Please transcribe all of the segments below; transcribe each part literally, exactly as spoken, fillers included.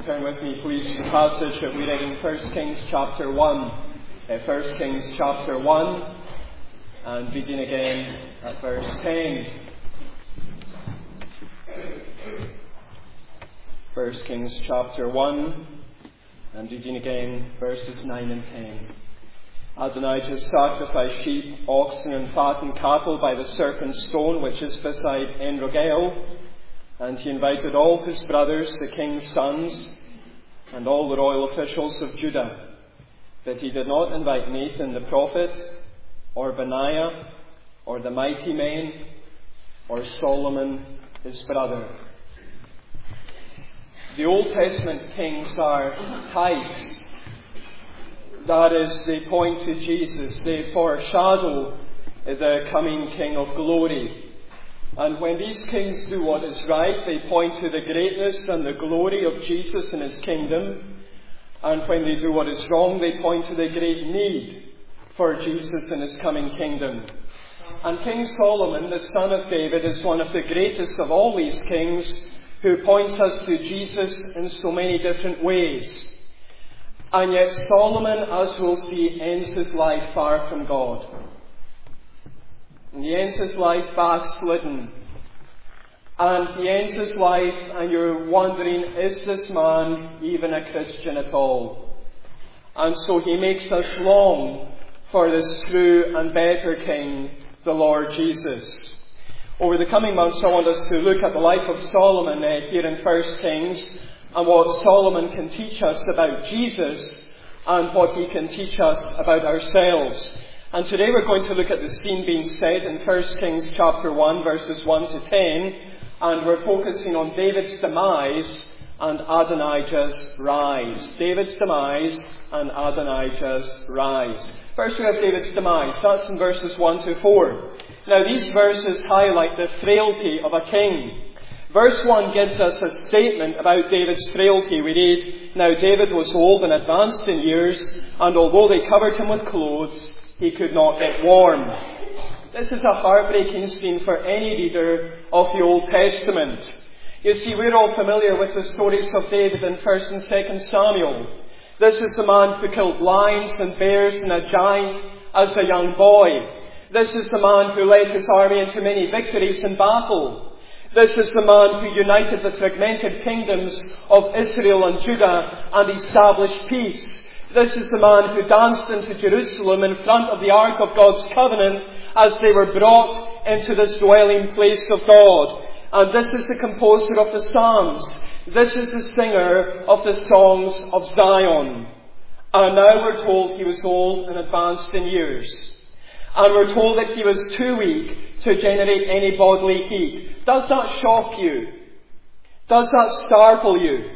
Well, turn with me, please, to the passage that we read in First Kings chapter one. Uh, First Kings chapter one, and reading again at verse ten. First Kings chapter one, and reading again verses nine and ten. Adonijah sacrificed sheep, oxen, and fattened cattle by the serpent stone which is beside En-Rogel. And he invited all his brothers, the king's sons, and all the royal officials of Judah. But he did not invite Nathan the prophet, or Benaiah, or the mighty men, or Solomon his brother. The Old Testament kings are types. That is, they point to Jesus. They foreshadow the coming King of glory. And when these kings do what is right, they point to the greatness and the glory of Jesus and his kingdom. And when they do what is wrong, they point to the great need for Jesus and his coming kingdom. And King Solomon, the son of David, is one of the greatest of all these kings, who points us to Jesus in so many different ways. And yet Solomon, as we'll see, ends his life far from God. And he ends his life backslidden. And he ends his life, and you're wondering, is this man even a Christian at all? And so he makes us long for this true and better King, the Lord Jesus. Over the coming months, I want us to look at the life of Solomon uh, here in First Kings, and what Solomon can teach us about Jesus, and what he can teach us about ourselves. And today we're going to look at the scene being set in First Kings chapter one, verses one to ten, and we're focusing on David's demise and Adonijah's rise. David's demise and Adonijah's rise. First we have David's demise. That's in verses one to four. Now these verses highlight the frailty of a king. Verse one gives us a statement about David's frailty. We read, "Now David was old and advanced in years, and although they covered him with clothes, he could not get warm." This is a heartbreaking scene for any reader of the Old Testament. You see, we're all familiar with the stories of David in First and Second Samuel. This is the man who killed lions and bears and a giant as a young boy. This is the man who led his army into many victories in battle. This is the man who united the fragmented kingdoms of Israel and Judah and established peace. This is the man who danced into Jerusalem in front of the Ark of God's covenant as they were brought into this dwelling place of God. And this is the composer of the Psalms. This is the singer of the songs of Zion. And now we're told he was old and advanced in years. And we're told that he was too weak to generate any bodily heat. Does that shock you? Does that startle you?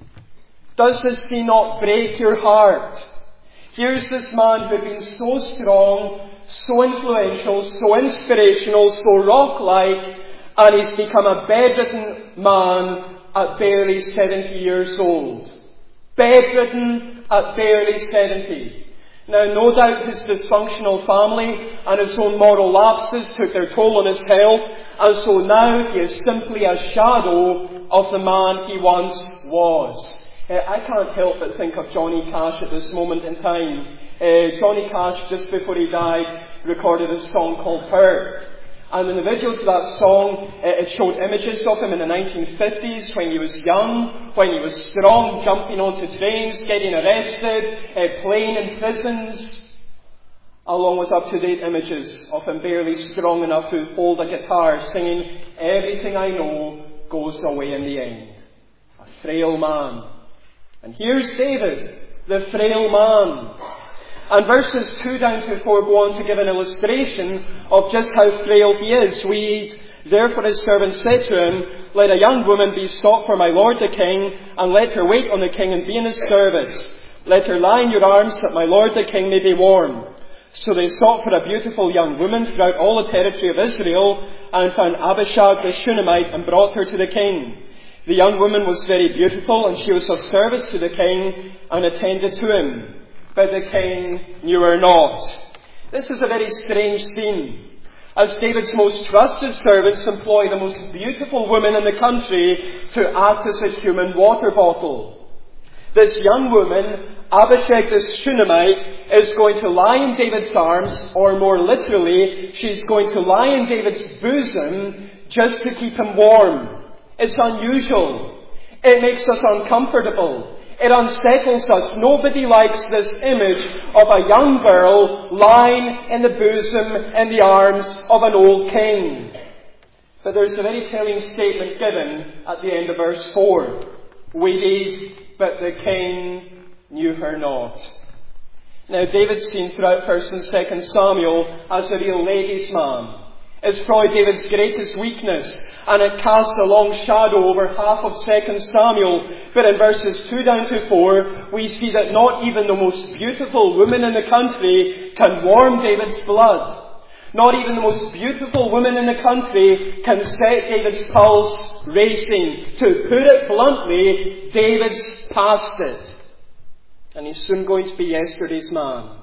Does this scene not break your heart? Here's this man who had been so strong, so influential, so inspirational, so rock-like, and he's become a bedridden man at barely seventy years old. Bedridden at barely seventy. Now, no doubt his dysfunctional family and his own moral lapses took their toll on his health, and so now he is simply a shadow of the man he once was. Uh, I can't help but think of Johnny Cash at this moment in time. Uh, Johnny Cash, just before he died, recorded a song called Hurt. And in the videos of that song, uh, it showed images of him in the nineteen fifties when he was young, when he was strong, jumping onto trains, getting arrested, uh, playing in prisons, along with up-to-date images of him barely strong enough to hold a guitar, singing, "Everything I know goes away in the end." A frail man. And here's David, the frail man. And verses two down to four go on to give an illustration of just how frail he is. We read, "Therefore his servant said to him, Let a young woman be sought for my lord the king, and let her wait on the king and be in his service. Let her lie in your arms, that my lord the king may be warm." So they sought for a beautiful young woman throughout all the territory of Israel, and found Abishag the Shunammite, and brought her to the king. The young woman was very beautiful, and she was of service to the king, and attended to him. But the king knew her not. This is a very strange scene. as David's most trusted servants employ the most beautiful woman in the country to act as a human water bottle. This young woman, Abishag the Shunammite, is going to lie in David's arms, or more literally, she's going to lie in David's bosom just to keep him warm. It's unusual. It makes us uncomfortable. It unsettles us. Nobody likes this image of a young girl lying in the bosom and the arms of an old king. But there's a very telling statement given at the end of verse four. Waited, but the king knew her not. Now, David's seen throughout First and Second Samuel as a real ladies' man. It's probably David's greatest weakness, and it casts a long shadow over half of Second Samuel. But in verses two down to four, we see that not even the most beautiful woman in the country can warm David's blood. Not even the most beautiful woman in the country can set David's pulse racing. To put it bluntly, David's past it. And he's soon going to be yesterday's man.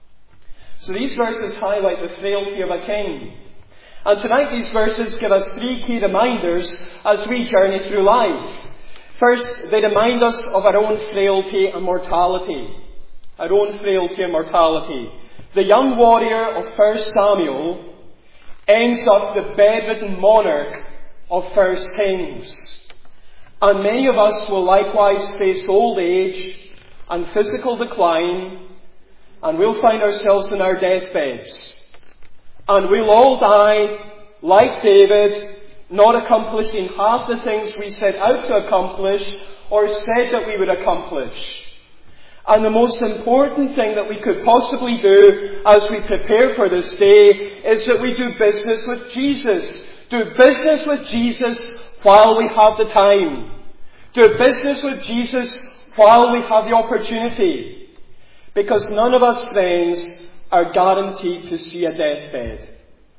So these verses highlight the frailty of a king. And tonight these verses give us three key reminders as we journey through life. First, they remind us of our own frailty and mortality. Our own frailty and mortality. The young warrior of First Samuel ends up the bedridden monarch of First Kings. And many of us will likewise face old age and physical decline, and we'll find ourselves in our deathbeds. And we'll all die, like David, not accomplishing half the things we set out to accomplish or said that we would accomplish. And the most important thing that we could possibly do as we prepare for this day is that we do business with Jesus. Do business with Jesus while we have the time. Do business with Jesus while we have the opportunity. Because none of us, friends, are guaranteed to see a deathbed.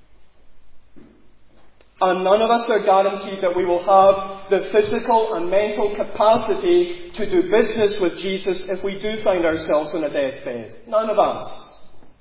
And none of us are guaranteed that we will have the physical and mental capacity to do business with Jesus if we do find ourselves in a deathbed. None of us.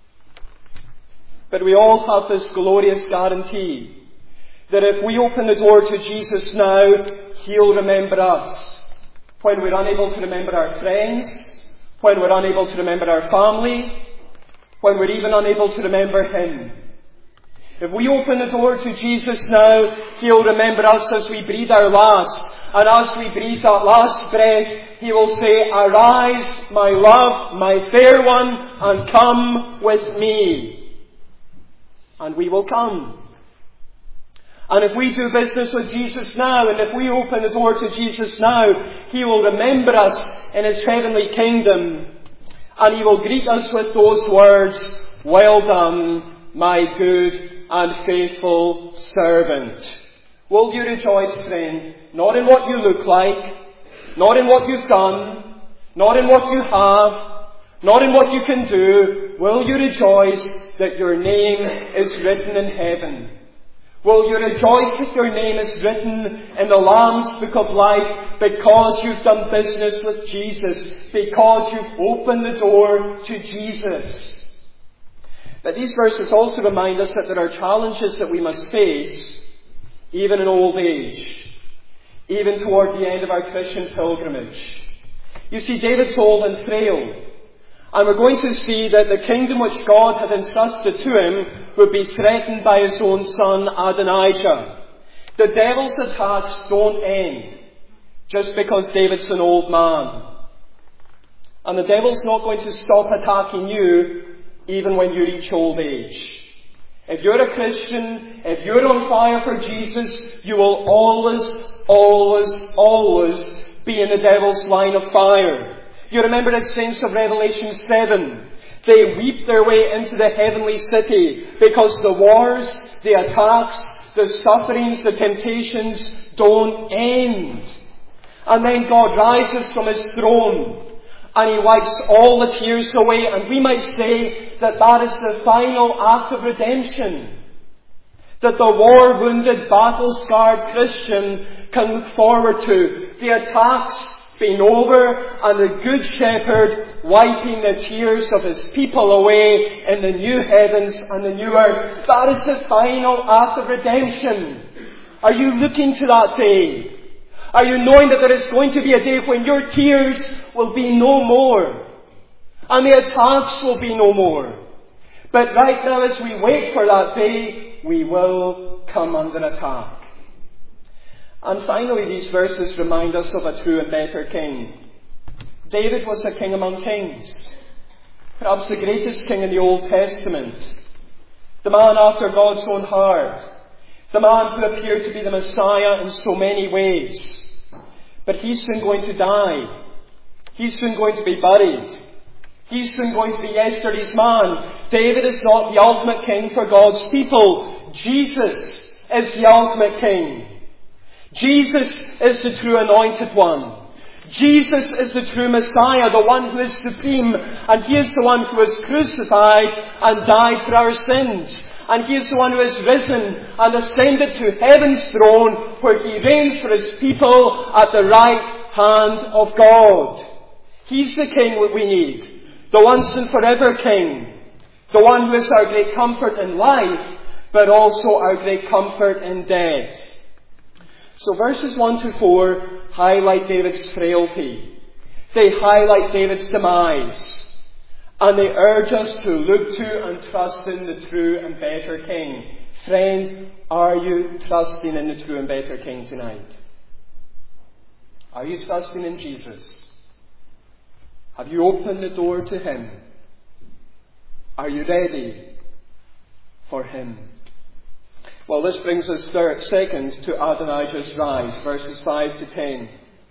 But we all have this glorious guarantee that if we open the door to Jesus now, He'll remember us. When we're unable to remember our friends, when we're unable to remember our family, when we're even unable to remember Him. If we open the door to Jesus now, He'll remember us as we breathe our last. And as we breathe that last breath, He will say, "Arise, my love, my fair one, and come with me." And we will come. And if we do business with Jesus now, and if we open the door to Jesus now, He will remember us in His heavenly kingdom. And He will greet us with those words, "Well done, my good and faithful servant." Will you rejoice, friend, not in what you look like, not in what you've done, not in what you have, not in what you can do. Will you rejoice that your name is written in heaven? Will you rejoice that your name is written in the Lamb's Book of Life because you've done business with Jesus, because you've opened the door to Jesus? But these verses also remind us that there are challenges that we must face, even in old age, even toward the end of our Christian pilgrimage. You see, David's old and frail, and we're going to see that the kingdom which God had entrusted to him would be threatened by his own son Adonijah. The devil's attacks don't end just because David's an old man. And the devil's not going to stop attacking you even when you reach old age. If you're a Christian, if you're on fire for Jesus, you will always, always, always be in the devil's line of fire. You remember the saints of Revelation seven. They weep their way into the heavenly city because the wars, the attacks, the sufferings, the temptations don't end. And then God rises from His throne and He wipes all the tears away. And we might say that that is the final act of redemption. That the war-wounded, battle-scarred Christian can look forward to. The attacks being over and the Good Shepherd wiping the tears of His people away in the new heavens and the new earth. That is the final act of redemption. Are you looking to that day? Are you knowing that there is going to be a day when your tears will be no more? And the attacks will be no more. But right now, as we wait for that day, we will come under attack. And finally, these verses remind us of a true and better king. David was a king among kings. Perhaps the greatest king in the Old Testament. The man after God's own heart. The man who appeared to be the Messiah in so many ways. But he's soon going to die. He's soon going to be buried. He's soon going to be yesterday's man. David is not the ultimate king for God's people. Jesus is the ultimate king. Jesus is the true anointed one. Jesus is the true Messiah, the one who is supreme, and He is the one who was crucified and died for our sins. And He is the one who has risen and ascended to heaven's throne, where He reigns for His people at the right hand of God. He's the King that we need, the once and forever King, the one who is our great comfort in life, but also our great comfort in death. So verses one to four highlight David's frailty. They highlight David's demise. And they urge us to look to and trust in the true and better King. Friend, are you trusting in the true and better King tonight? Are you trusting in Jesus? Have you opened the door to Him? Are you ready for Him? Well, this brings us third, second to Adonijah's rise, verses five to ten.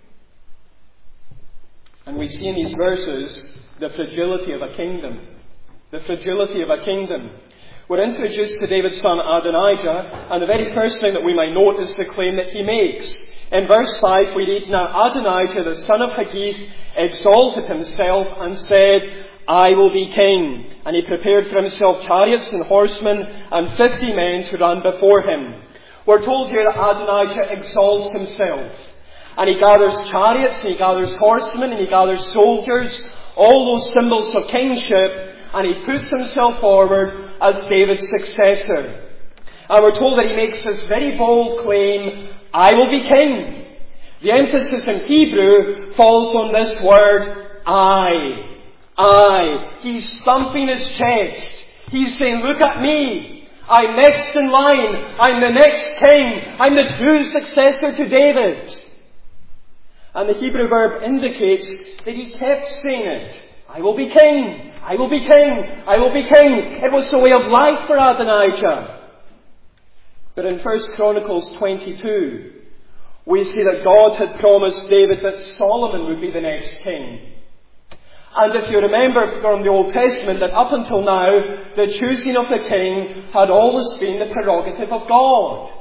And we see in these verses the fragility of a kingdom. The fragility of a kingdom. We're introduced to David's son Adonijah, and the very first thing that we might note is the claim that he makes. In verse five we read, Now Adonijah, the son of Haggith, exalted himself and said, I will be king. And he prepared for himself chariots and horsemen and fifty men to run before him. We're told here that Adonijah exalts himself. And he gathers chariots, and he gathers horsemen, and he gathers soldiers, all those symbols of kingship, and he puts himself forward as David's successor. And we're told that he makes this very bold claim, I will be king. The emphasis in Hebrew falls on this word, I. I. He's thumping his chest. He's saying, look at me. I'm next in line. I'm the next king. I'm the true successor to David. And the Hebrew verb indicates that he kept saying it. I will be king. I will be king. I will be king. It was the way of life for Adonijah. But in First Chronicles twenty-two, we see that God had promised David that Solomon would be the next king. And if you remember from the Old Testament that up until now, the choosing of the king had always been the prerogative of God.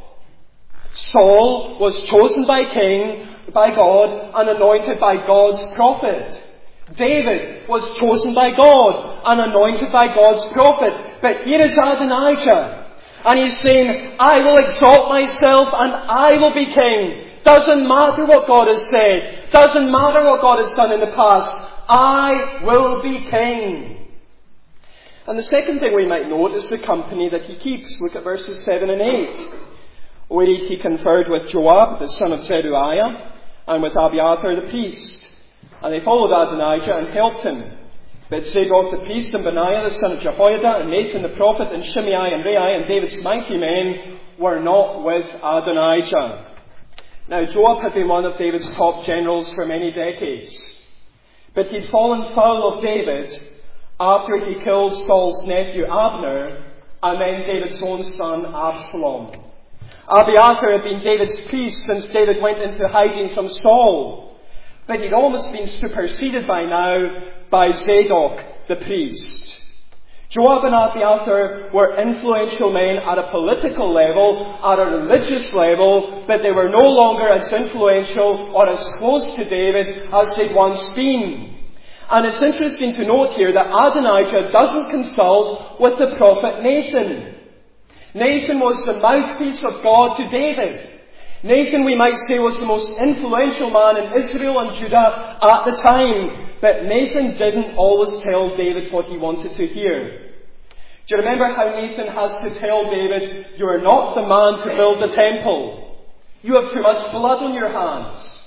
Saul was chosen by king, by God, and anointed by God's prophet. David was chosen by God and anointed by God's prophet. But here is Adonijah. And he's saying, I will exalt myself and I will be king. Doesn't matter what God has said. Doesn't matter what God has done in the past. I will be king. And the second thing we might note is the company that he keeps. Look at verses seven and eight. We read, he conferred with Joab, the son of Zeruiah, and with Abiathar the priest. And they followed Adonijah and helped him. But Zadok the priest, and Benaiah the son of Jehoiada, and Nathan the prophet, and Shimei and Rei, and David's mighty men were not with Adonijah. Now Joab had been one of David's top generals for many decades. But he'd fallen foul of David after he killed Saul's nephew Abner, and then David's own son Absalom. Abiathar had been David's priest since David went into hiding from Saul. But he'd almost been superseded by now by Zadok the priest. Joab and Abiathar were influential men at a political level, at a religious level, but they were no longer as influential or as close to David as they'd once been. And it's interesting to note here that Adonijah doesn't consult with the prophet Nathan. Nathan was the mouthpiece of God to David. Nathan, we might say, was the most influential man in Israel and Judah at the time. But Nathan didn't always tell David what he wanted to hear. Do you remember how Nathan has to tell David, you are not the man to build the temple. You have too much blood on your hands.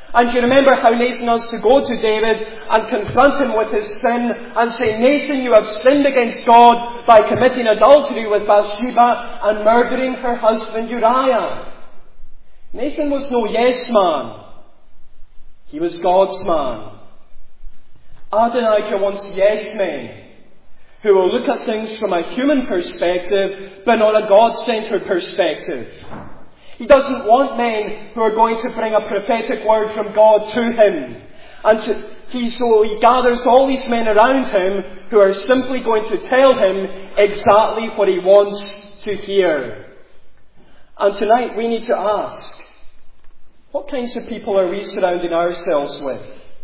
And you remember how Nathan has to go to David and confront him with his sin and say, Nathan, you have sinned against God by committing adultery with Bathsheba and murdering her husband Uriah. Nathan was no yes man. He was God's man. Adonijah wants yes men who will look at things from a human perspective but not a God-centered perspective. He doesn't want men who are going to bring a prophetic word from God to him. And to, he, so he gathers all these men around him who are simply going to tell him exactly what he wants to hear. And tonight we need to ask, what kinds of people are we surrounding ourselves with?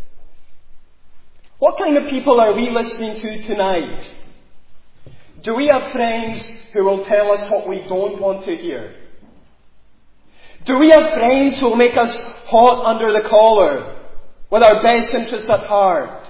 What kind of people are we listening to tonight? Do we have friends who will tell us what we don't want to hear? Do we have friends who will make us hot under the collar with our best interests at heart?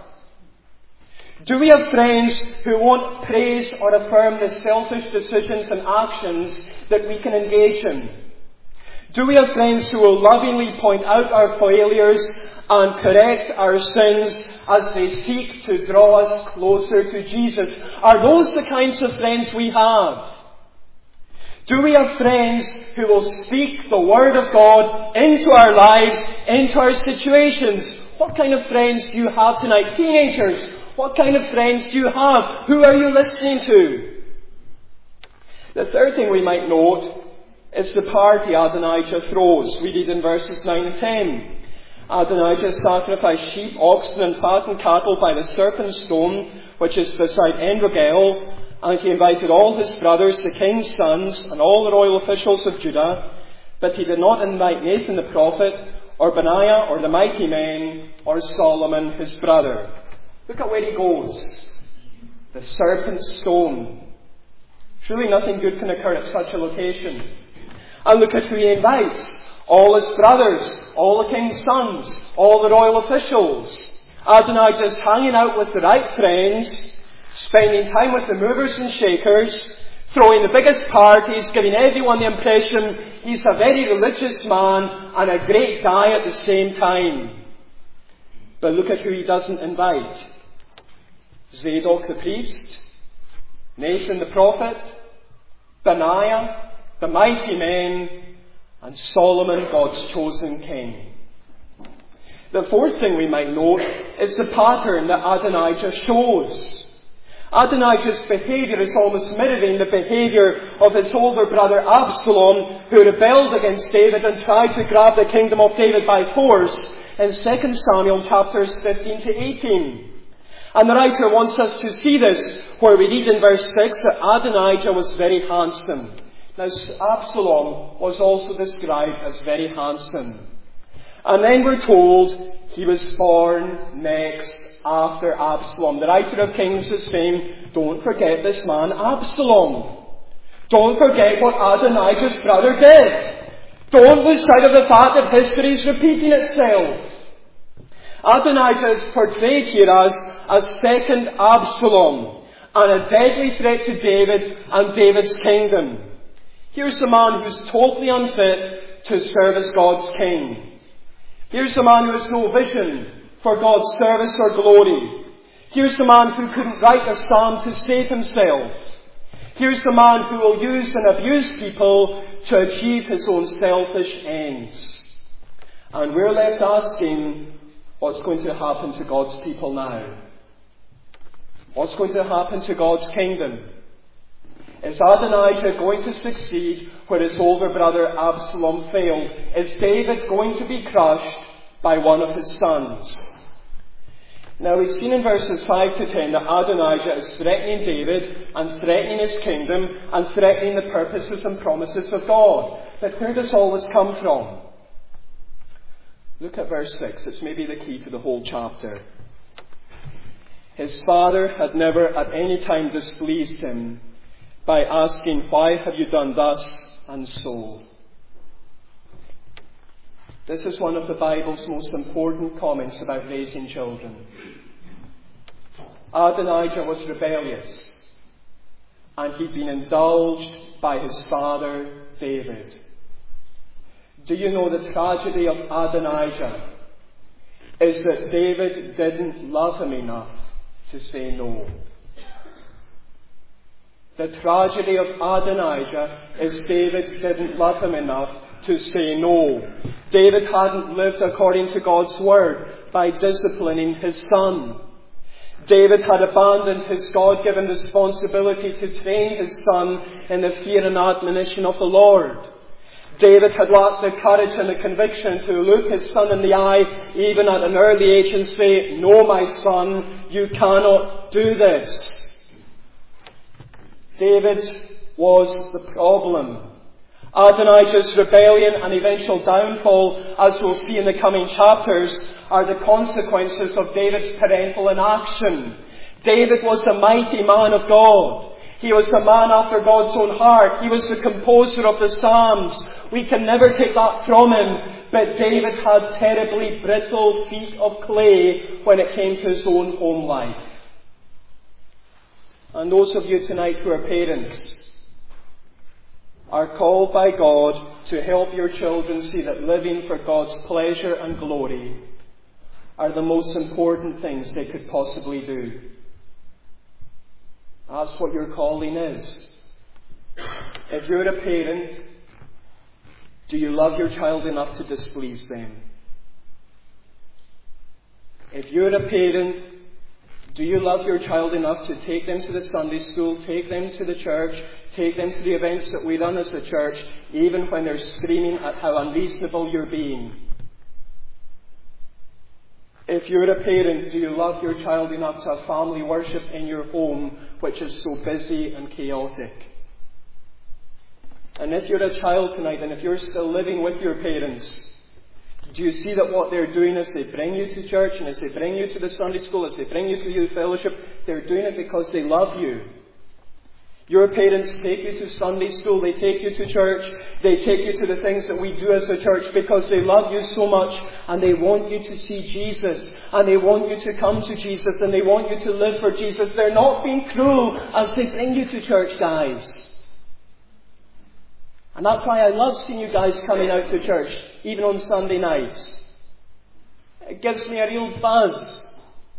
Do we have friends who won't praise or affirm the selfish decisions and actions that we can engage in? Do we have friends who will lovingly point out our failures and correct our sins as they seek to draw us closer to Jesus? Are those the kinds of friends we have? Do we have friends who will speak the Word of God into our lives, into our situations? What kind of friends do you have tonight? Teenagers, what kind of friends do you have? Who are you listening to? The third thing we might note is the party Adonijah throws. We read in verses nine and ten. Adonijah sacrificed sheep, oxen and fattened cattle by the serpent stone, which is beside En-Rogel, and he invited all his brothers, the king's sons, and all the royal officials of Judah, but he did not invite Nathan the prophet, or Benaiah, or the mighty men, or Solomon his brother. Look at where he goes. The serpent stone. Surely nothing good can occur at such a location. And look at who he invites. All his brothers, all the king's sons, all the royal officials. Adonijah's hanging out with the right friends, spending time with the movers and shakers, throwing the biggest parties, giving everyone the impression he's a very religious man and a great guy at the same time. But look at who he doesn't invite. Zadok the priest, Nathan the prophet, Benaiah, the mighty men, and Solomon, God's chosen king. The fourth thing we might note is the pattern that Adonijah shows. Adonijah's behaviour is almost mirroring the behaviour of his older brother Absalom, who rebelled against David and tried to grab the kingdom of David by force in Second Samuel chapters fifteen to eighteen. And the writer wants us to see this, where we read in verse six that Adonijah was very handsome. Now, Absalom was also described as very handsome. And then we're told he was born next after Absalom. The writer of Kings is saying, don't forget this man Absalom. Don't forget what Adonijah's brother did. Don't lose sight of the fact that history is repeating itself. Adonijah is portrayed here as a second Absalom and a deadly threat to David and David's kingdom. Here's a man who's totally unfit to serve as God's king. Here's a man who has no vision for God's service or glory. Here's a man who couldn't write a psalm to save himself. Here's a man who will use and abuse people to achieve his own selfish ends. And we're left asking, what's going to happen to God's people now? What's going to happen to God's kingdom? Is Adonijah going to succeed where his older brother Absalom failed? Is David going to be crushed by one of his sons? Now we've seen in verses five to ten that Adonijah is threatening David and threatening his kingdom and threatening the purposes and promises of God. But where does all this come from? Look at verse six. It's maybe the key to the whole chapter. His father had never at any time displeased him by asking, why have you done thus and so? This is one of the Bible's most important comments about raising children. Adonijah was rebellious, and he'd been indulged by his father David. Do you know the tragedy of Adonijah is that David didn't love him enough to say no. The tragedy of Adonijah is David didn't love him enough to say no. David hadn't lived according to God's word by disciplining his son. David had abandoned his God-given responsibility to train his son in the fear and admonition of the Lord. David had lacked the courage and the conviction to look his son in the eye, even at an early age, and say, "No, my son, you cannot do this." David was the problem. Adonijah's rebellion and eventual downfall, as we'll see in the coming chapters, are the consequences of David's parental inaction. David was a mighty man of God. He was a man after God's own heart. He was the composer of the Psalms. We can never take that from him. But David had terribly brittle feet of clay when it came to his own home life. And those of you tonight who are parents are called by God to help your children see that living for God's pleasure and glory are the most important things they could possibly do. That's what your calling is. If you're a parent, do you love your child enough to displease them? If you're a parent, do you love your child enough to take them to the Sunday school, take them to the church, take them to the events that we run as a church, even when they're screaming at how unreasonable you're being? If you're a parent, do you love your child enough to have family worship in your home, which is so busy and chaotic? And if you're a child tonight, and if you're still living with your parents, do you see that what they're doing as they bring you to church, and as they bring you to the Sunday school, as they bring you to youth fellowship, they're doing it because they love you? Your parents take you to Sunday school, they take you to church, they take you to the things that we do as a church because they love you so much, and they want you to see Jesus, and they want you to come to Jesus, and they want you to live for Jesus. They're not being cruel as they bring you to church, guys. And that's why I love seeing you guys coming out to church, even on Sunday nights. It gives me a real buzz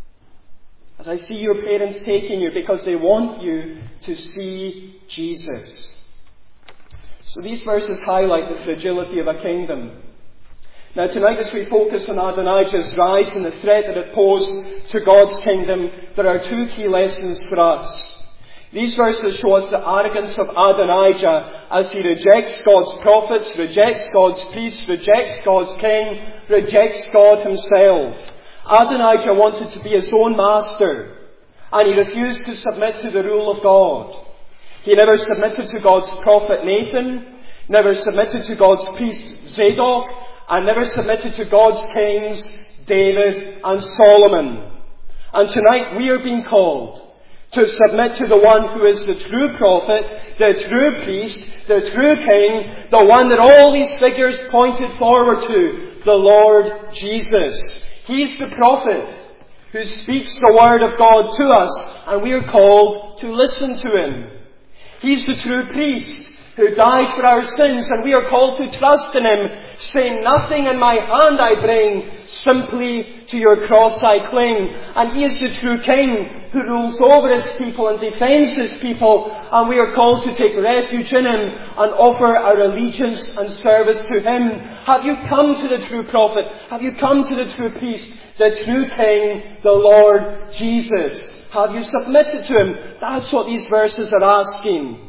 as I see your parents taking you, because they want you to see Jesus. So these verses highlight the fragility of a kingdom. Now tonight, as we focus on Adonijah's rise and the threat that it posed to God's kingdom, there are two key lessons for us. These verses show us the arrogance of Adonijah as he rejects God's prophets, rejects God's priests, rejects God's king, rejects God himself. Adonijah wanted to be his own master, and he refused to submit to the rule of God. He never submitted to God's prophet Nathan, never submitted to God's priest Zadok, and never submitted to God's kings David and Solomon. And tonight we are being called to submit to the one who is the true prophet, the true priest, the true king, the one that all these figures pointed forward to, the Lord Jesus. He's the prophet who speaks the word of God to us, and we are called to listen to him. He's the true priest who died for our sins, and we are called to trust in him, saying, "Nothing in my hand I bring, simply to your cross I cling." And he is the true king who rules over his people and defends his people, and we are called to take refuge in him and offer our allegiance and service to him. Have you come to the true prophet? Have you come to the true priest, the true king, the Lord Jesus? Have you submitted to him? That's what these verses are asking.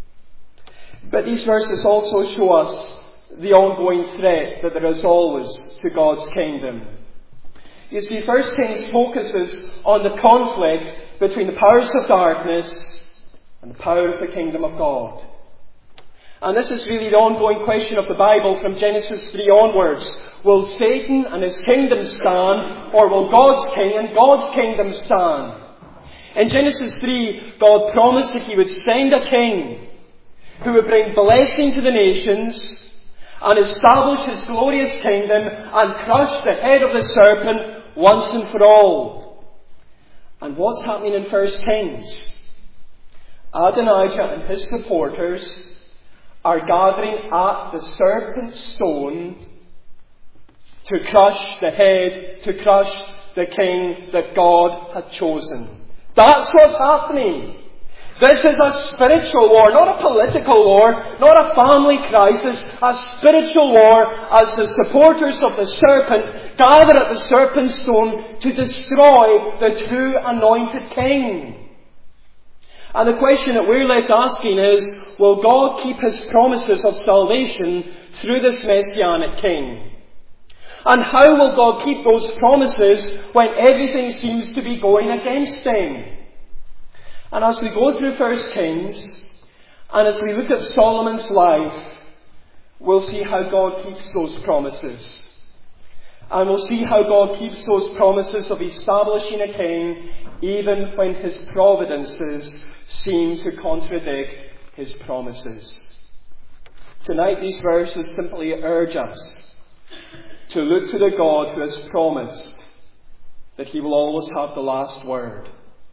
But these verses also show us the ongoing threat that there is always to God's kingdom. You see, First Kings focuses on the conflict between the powers of darkness and the power of the kingdom of God. And this is really the ongoing question of the Bible from Genesis three onwards. Will Satan and his kingdom stand, or will God's king and God's kingdom stand? In Genesis three, God promised that he would send a king who would bring blessing to the nations and establish his glorious kingdom and crush the head of the serpent once and for all. And what's happening in First Kings? Adonijah and his supporters are gathering at the serpent stone to crush the head, to crush the king that God had chosen. That's what's happening. This is a spiritual war, not a political war, not a family crisis, a spiritual war as the supporters of the serpent gather at the serpent's stone to destroy the true anointed king. And the question that we're left asking is, will God keep His promises of salvation through this Messianic king? And how will God keep those promises when everything seems to be going against Him? And as we go through First Kings, and as we look at Solomon's life, we'll see how God keeps those promises. And we'll see how God keeps those promises of establishing a king, even when His providences seem to contradict His promises. Tonight these verses simply urge us to look to the God who has promised that He will always have the last word.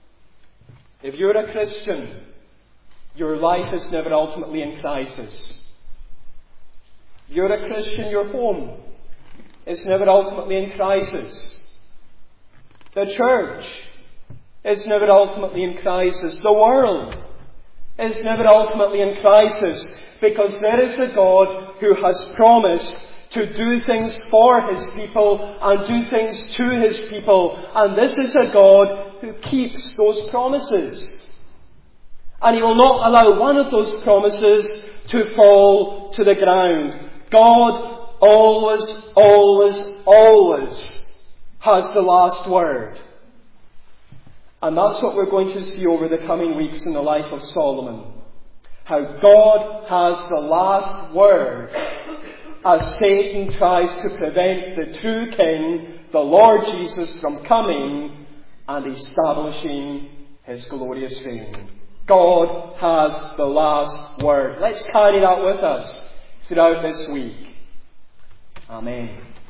If you're a Christian, your life is never ultimately in crisis. If you're a Christian, your home is never ultimately in crisis. The church is never ultimately in crisis. The world is never ultimately in crisis, because there is a God who has promised to do things for His people and do things to His people. And this is a God who keeps those promises. And He will not allow one of those promises to fall to the ground. God always, always, always has the last word. And that's what we're going to see over the coming weeks in the life of Solomon. How God has the last word as Satan tries to prevent the true King, the Lord Jesus, from coming and establishing His glorious reign. God has the last word. Let's carry that with us throughout this week. Amen.